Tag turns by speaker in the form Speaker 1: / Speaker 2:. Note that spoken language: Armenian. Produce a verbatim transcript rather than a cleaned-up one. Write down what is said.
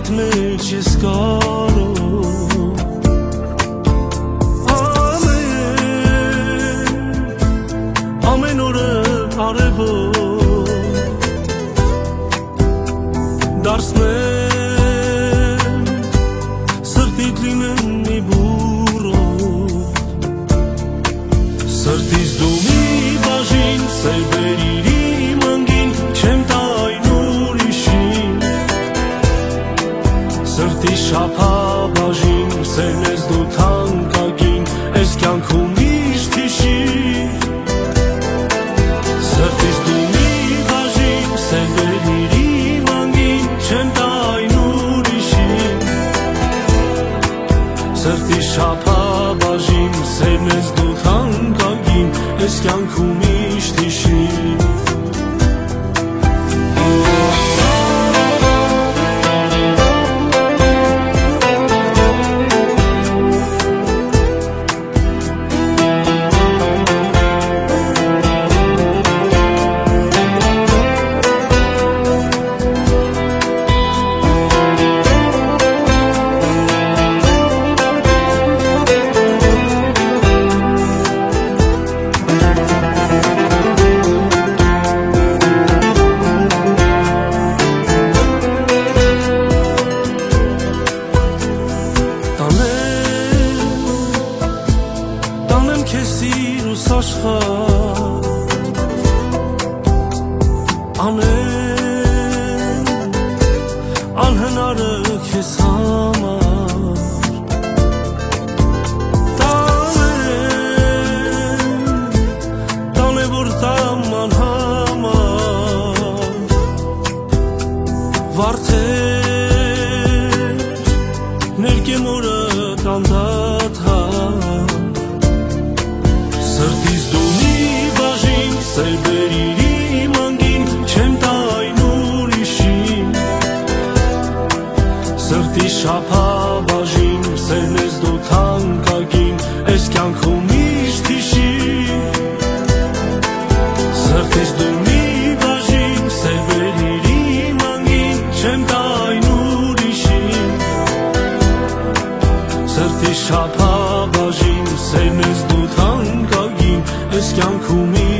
Speaker 1: Սրտիդ մեջ ես կարող Ամեն Ամեն օրը արևով Դարձնեմ Սրտիդ լինեմ մի բուրով Սրտիս դու մի բաժին սեր բերիր իմ անգին Չեմ տա այն ուրիշին Սրտիս շափաբաժին սերն ես դու թանկագին Ես կյանքում միշտ հիշիր Սրտիս դու մի բաժին սեր բերիր իմ անգին Չեմ տա այն ուրիշին Սրտիս շափաբաժին սերն ես դու թանկագին Ես կյանքում միշտ հիշիր Անեն անհնարը քեզ համար Տանեն տանե որ տաման համար Վարդեր ներկեմ օրը տանդաթար Սրտիս դու մի բաժին սեր բերիր իմ անգին Չեմ տա այն ուրիշին Սրտիս շափաբաժին սերն ես դու թանկագին Ես կյանքում միշտ հիշիր Սրտիս դու մի բաժին սեր բերիր իմ անգին Չեմ տա այն ուրիշին Սրտիս շափաբաժին սերն ես դու թանկագին Ես կյանքում